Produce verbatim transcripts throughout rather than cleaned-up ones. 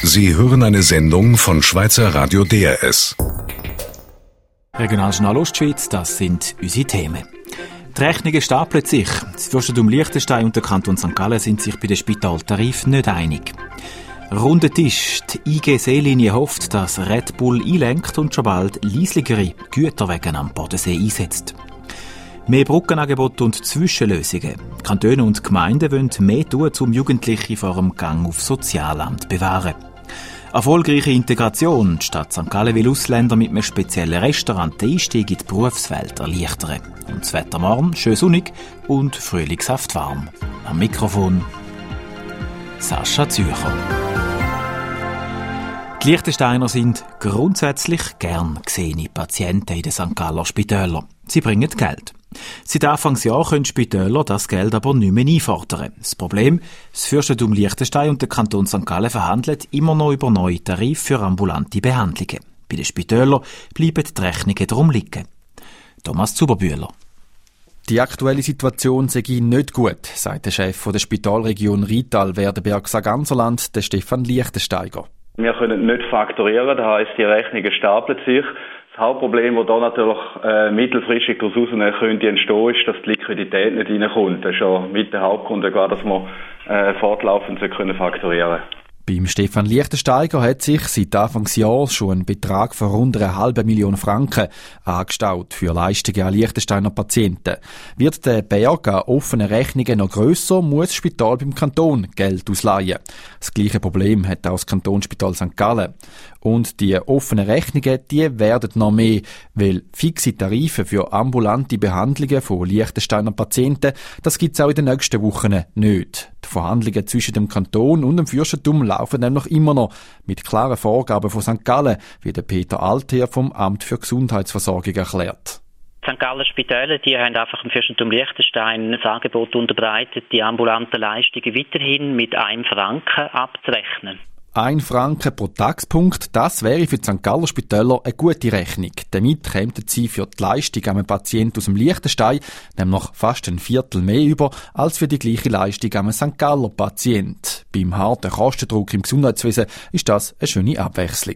Sie hören eine Sendung von Schweizer Radio D R S. Regionaljournal Ostschweiz, das sind unsere Themen. Die Rechnungen stapeln sich. Das Fürstentum Liechtenstein und der Kanton Sankt Gallen sind sich bei den Spitaltarifen nicht einig. Runder Tisch. Die I G-Seelinie hofft, dass Red Bull einlenkt und schon bald leisligere Güterwege am Bodensee einsetzt. Mehr Brückenangebote und Zwischenlösungen. Die Kantone und Gemeinden wollen mehr tun, um Jugendliche vor dem Gang aufs Sozialamt bewahren. Erfolgreiche Integration. Die Stadt Sankt Gallen will Ausländer mit einem speziellen Restaurant den Einstieg in die Berufswelt erleichtern. Und das Wetter morgen schön sonnig und frühlingshaft warm. Am Mikrofon Sascha Zürcher. Die Liechtensteiner sind grundsätzlich gern gesehene Patienten in den Sankt Galler Spitälern. Sie bringen Geld. Seit Anfangsjahr können Spitäler das Geld aber nicht mehr einfordern. Das Problem, das Fürstentum Liechtenstein und der Kanton Sankt Gallen verhandeln immer noch über neue Tarife für ambulante Behandlungen. Bei den Spitälern bleiben die Rechnungen darum liegen. Thomas Zuberbühler. Die aktuelle Situation sei nicht gut, sagt der Chef der Spitalregion Rital-Werdenberg-Sarganserland, der Stefan Liechtensteiger. Wir können nicht faktorieren, das heisst, die Rechnungen stapeln sich. Das Hauptproblem, das da natürlich äh, mittelfristig daraus herausnehmen könnte entstehen, ist, dass die Liquidität nicht reinkommt. Das ist ja mit der Hauptgrund, dass wir äh, fortlaufend können faktorieren können. Beim Stefan Liechtensteiger hat sich seit Anfangsjahr schon ein Betrag von rund einer halben Million Franken angestaut für Leistungen an Liechtensteiner Patienten. Wird der Berg an offenen Rechnungen noch grösser, muss das Spital beim Kanton Geld ausleihen. Das gleiche Problem hat auch das Kantonsspital Sankt Gallen. Und die offenen Rechnungen, die werden noch mehr, weil fixe Tarife für ambulante Behandlungen von Liechtensteiner Patienten, das gibt's auch in den nächsten Wochen nicht. Die Verhandlungen zwischen dem Kanton und dem Fürstentum laufen nämlich immer noch mit klaren Vorgaben von Sankt Gallen, wie der Peter Alther vom Amt für Gesundheitsversorgung erklärt. Die Sankt Galler Spitäler, die haben einfach im Fürstentum Liechtenstein ein Angebot unterbreitet, die ambulanten Leistungen weiterhin mit einem Franken abzurechnen. Ein Franken pro Tagspunkt, das wäre für die Sankt Galler Spitäler eine gute Rechnung. Damit kämen sie für die Leistung an einem Patienten aus dem Liechtenstein nämlich fast ein Viertel mehr über als für die gleiche Leistung an einem Sankt Galler Patient. Beim harten Kostendruck im Gesundheitswesen ist das eine schöne Abwechslung.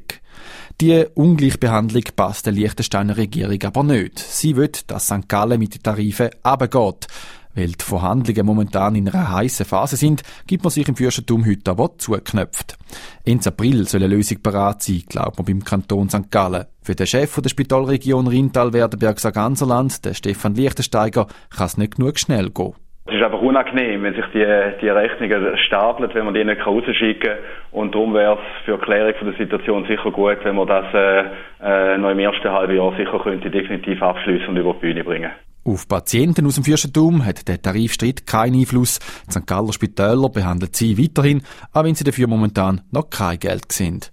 Die Ungleichbehandlung passt der Liechtensteiner Regierung aber nicht. Sie will, dass Sankt Gallen mit den Tarifen runtergeht. Weil die Verhandlungen momentan in einer heissen Phase sind, gibt man sich im Fürstentum heute aber zugeknöpft. Ende April soll eine Lösung bereit sein, glaubt man beim Kanton Sankt Gallen. Für den Chef der Spitalregion Rintal-Werdenberg-Sarganserland, den Stefan Liechtensteiger, kann es nicht genug schnell gehen. Es ist einfach unangenehm, wenn sich die, die Rechnungen stapeln, wenn man die nicht rausschicken kann. Und darum wäre es für die Klärung von der Situation sicher gut, wenn man das äh, äh, noch im ersten halben Jahr sicher könnte definitiv abschliessen und über die Bühne bringen. Auf Patienten aus dem Fürstentum hat der Tarifstreit keinen Einfluss. Die Sankt Galler Spitäler behandeln sie weiterhin, auch wenn sie dafür momentan noch kein Geld sind.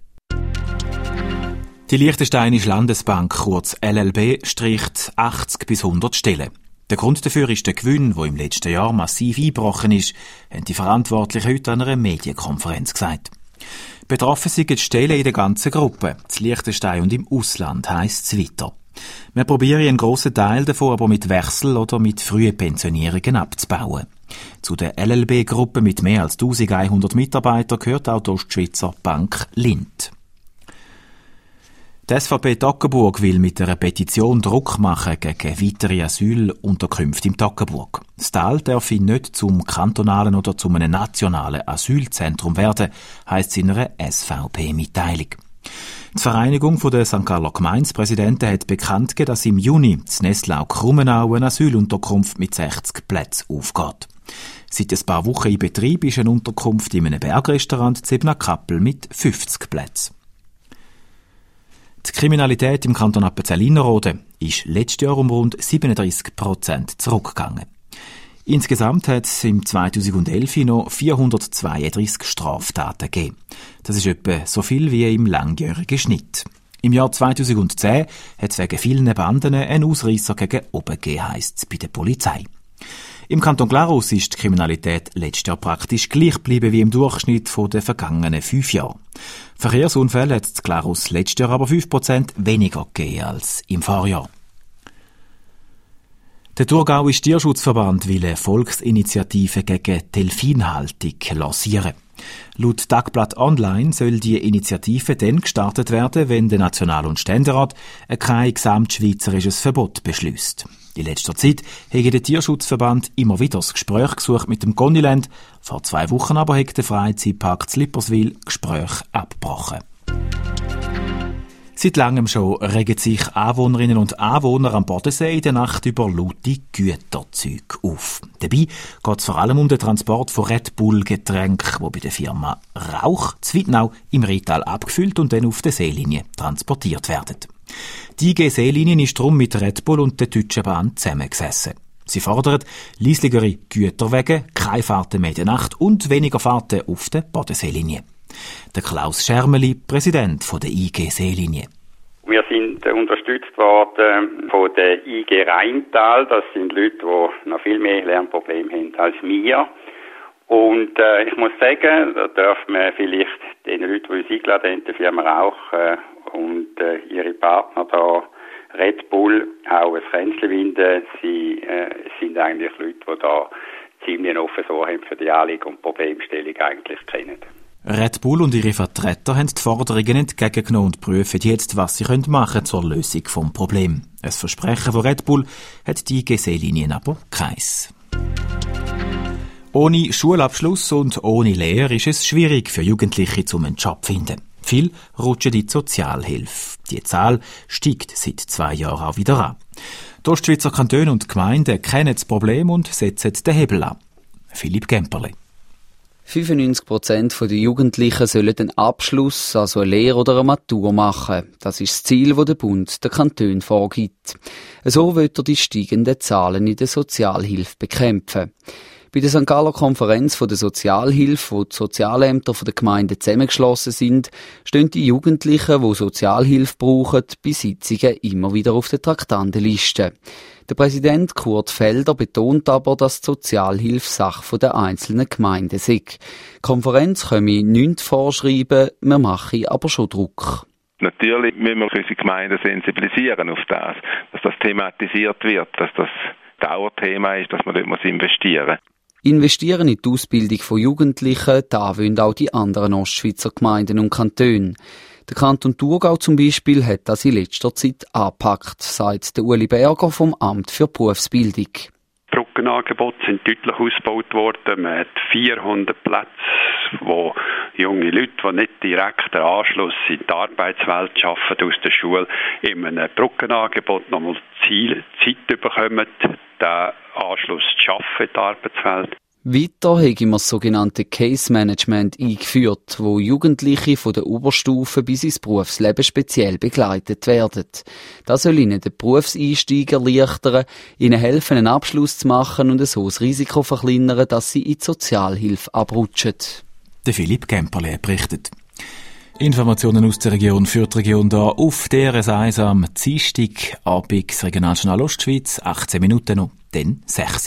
Die Liechtensteinische Landesbank, kurz L L B, streicht achtzig bis hundert Stellen. Der Grund dafür ist der Gewinn, der im letzten Jahr massiv eingebrochen ist, haben die Verantwortlichen heute an einer Medienkonferenz gesagt. Betroffen sind die Stellen in der ganzen Gruppe. In Liechtenstein und im Ausland heisst es weiter. Wir probieren einen grossen Teil davon aber mit Wechsel oder mit frühen Pensionierungen abzubauen. Zu der L L B-Gruppe mit mehr als eintausendeinhundert Mitarbeitern gehört auch die Ostschweizer Bank Lindt. Die S V P Toggenburg will mit einer Petition Druck machen gegen weitere Asylunterkünfte im Toggenburg. Das Tal darf nicht zum kantonalen oder zum einem nationalen Asylzentrum werden, heisst es in einer S V P-Mitteilung. Die Vereinigung der Sankt Galler Gemeindepräsidenten hat bekannt gegeben, dass im Juni das Nestlau-Krummenau eine Asylunterkunft mit sechzig Plätzen aufgeht. Seit ein paar Wochen in Betrieb ist eine Unterkunft in einem Bergrestaurant Zebnakappel mit fünfzig Plätzen. Die Kriminalität im Kanton Appenzell-Innerrhoden ist letztes Jahr um rund siebenunddreissig Prozent zurückgegangen. Insgesamt hat es im zweitausendelf noch vierhundertzweiunddreissig Straftaten gegeben. Das ist etwa so viel wie im langjährigen Schnitt. Im Jahr zweitausendzehn hat es wegen vielen Banden einen Ausreisser gegen oben gegeben, heisst es bei der Polizei. Im Kanton Glarus ist die Kriminalität letztes Jahr praktisch gleich geblieben wie im Durchschnitt der vergangenen fünf Jahre. Verkehrsunfälle hat es Glarus letztes Jahr aber fünf Prozent weniger gegeben als im Vorjahr. Der Thurgauische Tierschutzverband will eine Volksinitiative gegen Delfinhaltung lancieren. Laut Tagblatt Online soll die Initiative dann gestartet werden, wenn der National- und Ständerat kein gesamtschweizerisches Verbot beschließt. In letzter Zeit hat der Tierschutzverband immer wieder das Gespräch gesucht mit dem Goniland. Vor zwei Wochen aber hat der Freizeitpark zu Lipperswil Gespräch abgebrochen. Seit langem schon regen sich Anwohnerinnen und Anwohner am Bodensee in der Nacht über laute Güterzüge auf. Dabei geht es vor allem um den Transport von Red Bull-Getränken, die bei der Firma Rauch zu Wittnau im Rheintal abgefüllt und dann auf der Seelinie transportiert werden. Die I G-Seelinie ist darum mit Red Bull und der Deutschen Bahn zusammengesessen. Sie fordern leisligere Güterwege, keine Fahrten mehr in der Nacht und weniger Fahrten auf der Bodenseelinie. Der Klaus Schermeli, Präsident der I G-Seelinie. Wir sind unterstützt worden von der I G Rheintal. Das sind Leute, die noch viel mehr Lernprobleme haben als wir. Und äh, ich muss sagen, da darf man vielleicht den Leuten, die uns eingeladen haben, der Firma Rauch äh, und äh, ihre Partner da, Red Bull, auch ein Kränzchen winden. Sie äh, sind eigentlich Leute, die da ziemlich offen so haben für die Anliegen und Problemstellung eigentlich kennen. Red Bull und ihre Vertreter haben die Forderungen entgegengenommen und prüfen jetzt, was sie machen können zur Lösung des Problems. Ein Versprechen von Red Bull hat die I G-Seelinien aber keins. Ohne Schulabschluss und ohne Lehre ist es schwierig für Jugendliche, um einen Job zu finden. Viele rutschen in die Sozialhilfe. Die Zahl steigt seit zwei Jahren auch wieder an. Die Ostschweizer Kantone und Gemeinden kennen das Problem und setzen den Hebel an. Philipp Gemperle. fünfundneunzig Prozent der Jugendlichen sollen einen Abschluss, also eine Lehre oder eine Matur machen. Das ist das Ziel, das der Bund der Kantone vorgibt. So will er die steigenden Zahlen in der Sozialhilfe bekämpfen. Bei der Sankt Galler Konferenz der Sozialhilfe, wo die Sozialämter der Gemeinden zusammengeschlossen sind, stehen die Jugendlichen, die Sozialhilfe brauchen, bei Sitzungen immer wieder auf der Traktandenliste. Der Präsident Kurt Felder betont aber, dass die Sozialhilfe Sache der einzelnen Gemeinden sei. Die Konferenz könne nichts vorschreiben, man mache aber schon Druck. Natürlich müssen wir unsere Gemeinden sensibilisieren auf das, dass das thematisiert wird, dass das Dauerthema ist, dass man dort investieren muss. Investieren in die Ausbildung von Jugendlichen, da wollen auch die anderen Ostschweizer Gemeinden und Kantone. Der Kanton Thurgau zum Beispiel hat das in letzter Zeit angepackt, sagt der Uli Berger vom Amt für Berufsbildung. Brückenangebote sind deutlich ausgebaut worden. Man hat vierhundert Plätze, wo junge Leute, die nicht direkt einen Anschluss in die Arbeitswelt schaffen aus der Schule, in einem Brückenangebot nochmal Zeit bekommen, den Anschluss zu schaffen in die Arbeitswelt. Weiter haben wir das sogenannte Case Management eingeführt, wo Jugendliche von der Oberstufe bis ins Berufsleben speziell begleitet werden. Das soll ihnen den Berufseinstieg erleichtern, ihnen helfen, einen Abschluss zu machen und so das Risiko verkleinern, dass sie in die Sozialhilfe abrutschen. Der Philipp Gemperle berichtet. Informationen aus der Region für die Region da auf D R S eins am Dienstag, Abend, Regionaljournal Ostschweiz, achtzehn Minuten noch, dann sechs.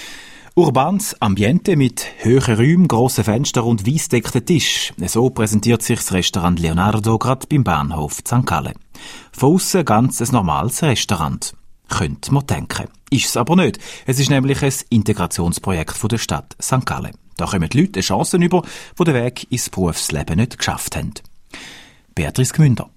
Urbanes Ambiente mit höheren Räumen, grossen Fenstern und weissdeckten Tisch. So präsentiert sich das Restaurant Leonardo gerade beim Bahnhof Sankt Gallen. Von aussen ganz ein normales Restaurant. Könnte man denken. Ist es aber nicht. Es ist nämlich ein Integrationsprojekt von der Stadt Sankt Gallen. Da kommen die Leute Chancen über, die den Weg ins Berufsleben nicht geschafft haben. Beatrice Gmünder.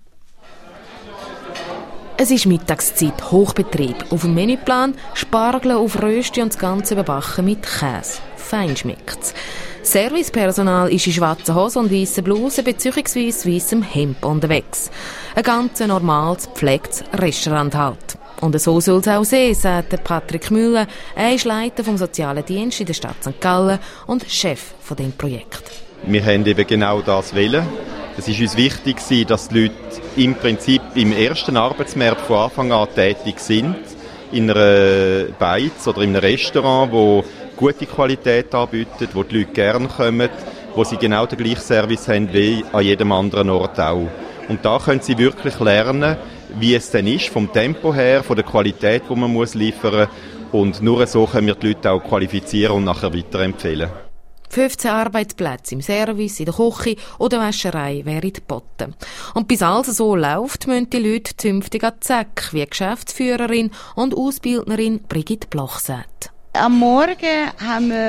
Es ist Mittagszeit, Hochbetrieb. Auf dem Menüplan Spargel auf Rösti und das Ganze überbacken mit Käse. Fein schmeckt's. Servicepersonal ist in schwarzer Hose und weissen Bluse bzw. weissem Hemd unterwegs. Ein ganz normales, gepflegtes Restaurant halt. Und so soll es auch sein, sagt Patrick Müller. Er ist Leiter vom Sozialen Dienst in der Stadt Sankt Gallen und Chef von dem Projekt. Wir haben eben genau das wollen. Es ist uns wichtig, dass die Leute im Prinzip im ersten Arbeitsmarkt von Anfang an tätig sind, in einer Beiz oder in einem Restaurant, wo gute Qualität anbietet, wo die Leute gerne kommen, wo sie genau den gleichen Service haben wie an jedem anderen Ort auch. Und da können sie wirklich lernen, wie es denn ist, vom Tempo her, von der Qualität, die man muss liefern muss. Und nur so können wir die Leute auch qualifizieren und nachher weiterempfehlen. fünfzehn Arbeitsplätze im Service, in der Küche oder Wäscherei wären geboten. Und bis alles so läuft, müssen die Leute zünftig an die Säcke, wie Geschäftsführerin und Ausbildnerin Brigitte Bloch sagt. Am Morgen haben wir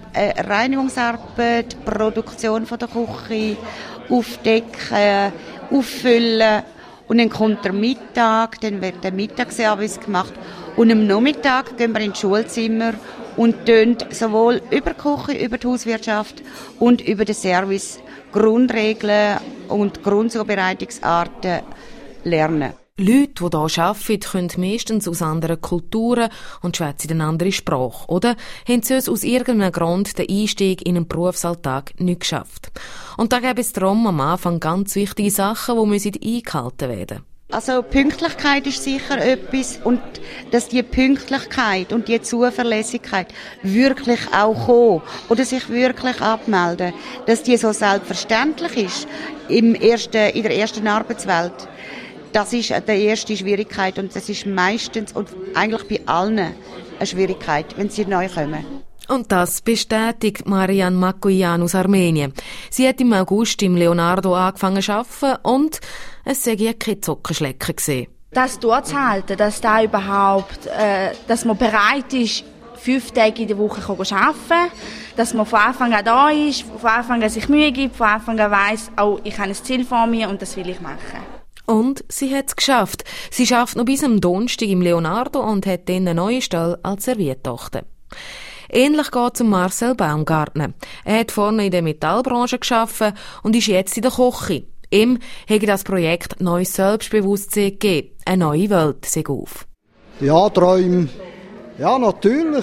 äh, Reinigungsarbeit, Produktion von der Küche, Aufdecken, Auffüllen. Und dann kommt der Mittag, dann wird der Mittagsservice gemacht. Und am Nachmittag gehen wir ins Schulzimmer und tun sowohl über die Küche, über die Hauswirtschaft und über den Service Grundregeln und Grundzubereitungsarten lernen. Leute, die hier arbeiten, können meistens aus anderen Kulturen und schwätzen eine andere Sprache. Oder haben sie es aus irgendeinem Grund den Einstieg in den Berufsalltag nicht geschafft. Und da gäbe es darum am Anfang ganz wichtige Sachen, die eingehalten werden müssen. Also Pünktlichkeit ist sicher etwas und dass die Pünktlichkeit und die Zuverlässigkeit wirklich auch kommen oder sich wirklich abmelden, dass die so selbstverständlich ist im ersten, in der ersten Arbeitswelt. Das ist die erste Schwierigkeit und das ist meistens und eigentlich bei allen eine Schwierigkeit, wenn sie neu kommen. Und das bestätigt Marian Makoyan aus Armenien. Sie hat im August im Leonardo angefangen zu arbeiten und es sei ihr kein Zuckerschlecken gesehen. Das durchzuhalten, dass da überhaupt, äh, dass man bereit ist, fünf Tage in der Woche zu arbeiten, dass man von Anfang an da ist, von Anfang an sich Mühe gibt, von Anfang an weiss, oh, ich habe ein Ziel vor mir und das will ich machen. Und sie hat es geschafft. Sie schafft noch bis am Donnerstag im Leonardo und hat dann eine neue Stelle als Serviertochter. Ähnlich geht es um Marcel Baumgartner. Er hat vorne in der Metallbranche gearbeitet und ist jetzt in der Küche. Ihm hat das Projekt Neues Selbstbewusstsein gegeben. Eine neue Welt sei auf. Ja, Träume. Ja, natürlich.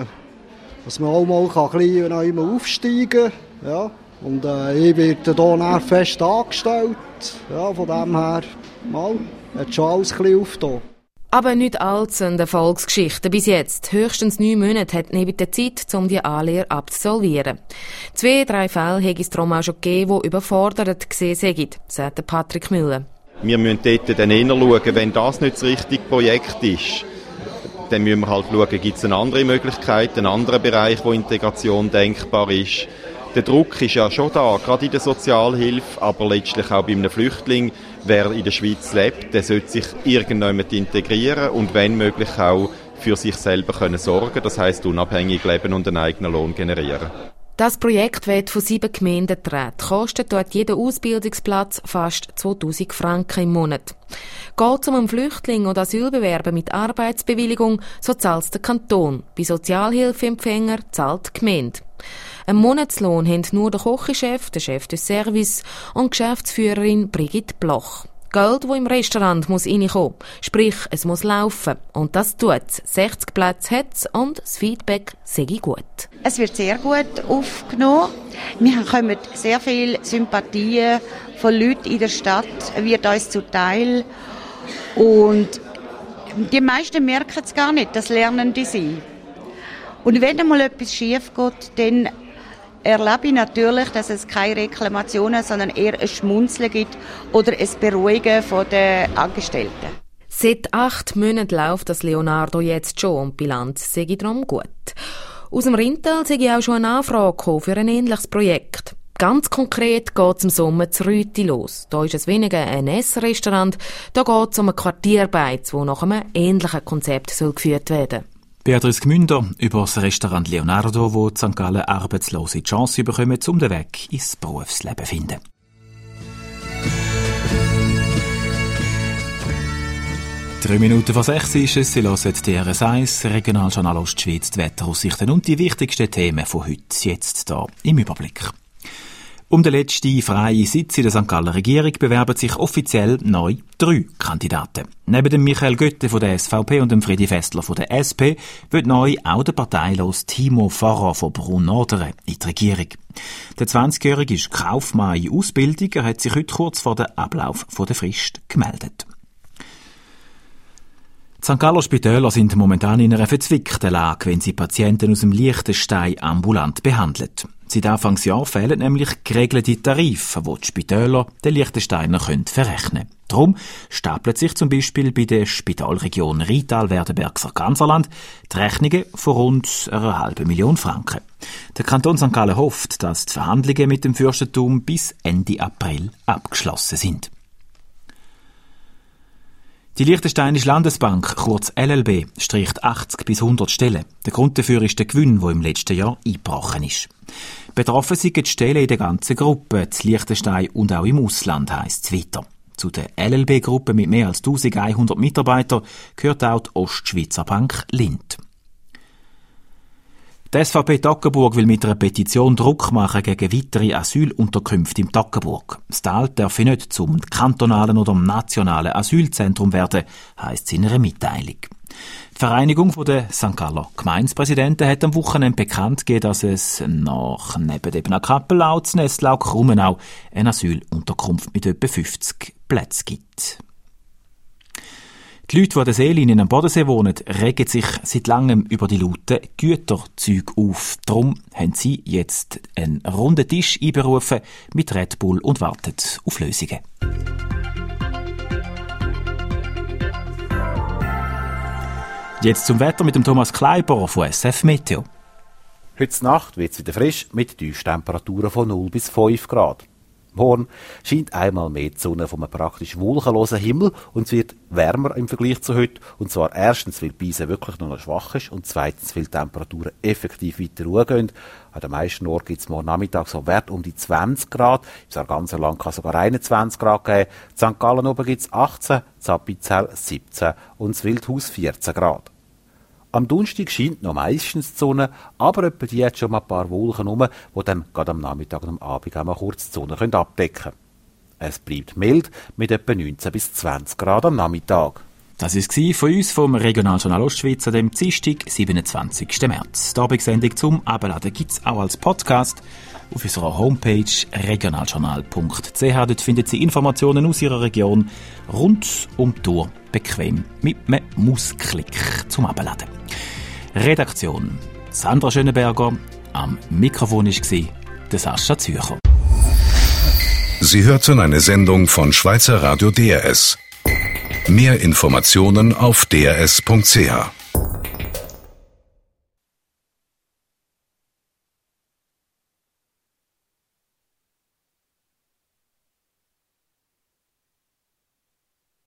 Dass man auch mal ein bisschen neu aufsteigen kann. Ja. Und äh, ich werde hier fest angestellt. Ja, von dem her, mal, hat schon alles ein bisschen aufgetan. Aber nicht alles sind Erfolgsgeschichten bis jetzt. Höchstens neun Monate hat neben der Zeit, um die Anlehre abzusolvieren. Zwei, drei Fälle hätte es darum auch schon gegeben, die überfordert gesehen sind, sagt Patrick Müller. Wir müssen dort dann eher schauen, wenn das nicht das richtige Projekt ist, dann müssen wir halt schauen, gibt es eine andere Möglichkeit, einen anderen Bereich, wo Integration denkbar ist. Der Druck ist ja schon da, gerade in der Sozialhilfe, aber letztlich auch bei einem Flüchtling. Wer in der Schweiz lebt, der sollte sich irgendjemand integrieren und wenn möglich auch für sich selber können sorgen, das heisst unabhängig leben und einen eigenen Lohn generieren. Das Projekt wird von sieben Gemeinden getragen, kostet dort jeder Ausbildungsplatz fast zweitausend Franken im Monat. Geht es um einen Flüchtling oder Asylbewerber mit Arbeitsbewilligung, so zahlt der Kanton. Bei Sozialhilfeempfängern zahlt die Gemeinde. Einen Monatslohn haben nur der Küchenchef, der Chef des Service und die Geschäftsführerin Brigitte Bloch. Geld, das im Restaurant muss reinkommen. Sprich, es muss laufen. Und das tut es. sechzig Plätze hat es und das Feedback sei gut. Es wird sehr gut aufgenommen. Wir bekommen sehr viel Sympathien von Leuten in der Stadt, wird uns zuteil. Und die meisten merken es gar nicht, dass Lernende sind. Und wenn einmal etwas schief geht, dann erlebe ich natürlich, dass es keine Reklamationen, sondern eher ein Schmunzeln gibt oder ein Beruhigen der Angestellten. Seit acht Monaten läuft das Leonardo jetzt schon und die Bilanz sei darum gut. Aus dem Rintal sei auch schon eine Anfrage gekommen für ein ähnliches Projekt. Ganz konkret geht es im Sommer zu Rüti los. Da ist es weniger ein Essrestaurant, da geht es um eine Quartierbeiz, die nach einem ähnlichen Konzept soll geführt werden. Beatrice Gmünder über das Restaurant Leonardo, wo die Sankt Gallen Arbeitslose die Chance bekommen, um den Weg ins Berufsleben zu finden. Drei Minuten vor sechs ist es. Sie hören die R S eins, Regionaljournal Ostschweiz, die Wetteraussichten und die wichtigsten Themen von heute, jetzt hier im Überblick. Um den letzten freien Sitz in der Sankt Galler Regierung bewerben sich offiziell neu drei Kandidaten. Neben dem Michael Götte von der S V P und dem Friedi Festler von der S P wird neu auch der parteilos Timo Pfarrer von Brunn-Norderen in die Regierung. Der zwanzigjährige ist Kaufmann in Ausbildung. Er hat sich heute kurz vor dem Ablauf der Frist gemeldet. Die Sankt Galler Spitäler sind momentan in einer verzwickten Lage, wenn sie Patienten aus dem Liechtenstein ambulant behandeln. Seit Anfangsjahr fehlen nämlich geregelte Tarife, die die Spitäler den Liechtensteiner verrechnen können. Darum stapeln sich zum Beispiel bei der Spitalregion Rital-Werdenbergser Ganserland die Rechnungen von rund einer halben Million Franken. Der Kanton Sankt Gallen hofft, dass die Verhandlungen mit dem Fürstentum bis Ende April abgeschlossen sind. Die Liechtensteinische Landesbank, kurz L L B, streicht achtzig bis hundert Stellen. Der Grund dafür ist der Gewinn, der im letzten Jahr eingebrochen ist. Betroffen sind die Stellen in der ganzen Gruppe, in Liechtenstein und auch im Ausland, heisst es weiter. Zu der L L B-Gruppe mit mehr als eintausendeinhundert Mitarbeitern gehört auch die Ostschweizer Bank Lindt. Die S V P Toggenburg will mit einer Petition Druck machen gegen weitere Asylunterkünfte im Toggenburg. Das Tal darf nicht zum kantonalen oder nationalen Asylzentrum werden, heisst es in einer Mitteilung. Die Vereinigung der Sankt Galler Gemeindepräsidenten hat am Wochenende bekannt gegeben, dass es nach neben eben Kappelau, Nestlau, Krummenau eine Asylunterkunft mit etwa fünfzig Plätzen gibt. Die Leute, die an der Seelinie am Bodensee wohnen, regen sich seit langem über die lauten Güterzüge auf. Darum haben sie jetzt einen runden Tisch einberufen mit Red Bull und warten auf Lösungen. Jetzt zum Wetter mit dem Thomas Kleiber von S F Meteo. Heute Nacht wird es wieder frisch mit Tiefstemperaturen von null bis fünf Grad. Morgen scheint einmal mehr die Sonne von einem praktisch wolkenlosen Himmel und es wird wärmer im Vergleich zu heute. Und zwar erstens, weil die Beise wirklich nur noch schwach ist und zweitens, weil die Temperaturen effektiv weiter hochgehen. An den meisten Orten gibt es morgen Nachmittag so Wert um die zwanzig Grad. Im ganzen Land kann es sogar einundzwanzig Grad geben. In Sankt Gallen oben gibt es achtzehn, in Appenzell siebzehn und in Wildhaus vierzehn Grad. Am Donnerstag scheint noch meistens die Sonne, aber etwa die hat schon mal ein paar Wolken rum, die dann gerade am Nachmittag und am Abend auch mal kurz die Sonne abdecken können. Es bleibt mild mit etwa neunzehn bis zwanzig Grad am Nachmittag. Das war es von uns vom Regionaljournal Ostschweiz an dem Dienstag, siebenundzwanzigsten März. Die Abendsendung zum Abladen gibt es auch als Podcast auf unserer Homepage regionaljournal punkt c h. Dort finden Sie Informationen aus Ihrer Region rund um die Tour bequem mit einem Mausklick zum Abladen. Redaktion Sandra Schönenberger, am Mikrofon war der Sascha Zürcher. Sie hörten eine Sendung von Schweizer Radio D R S. Mehr Informationen auf d r s punkt c h.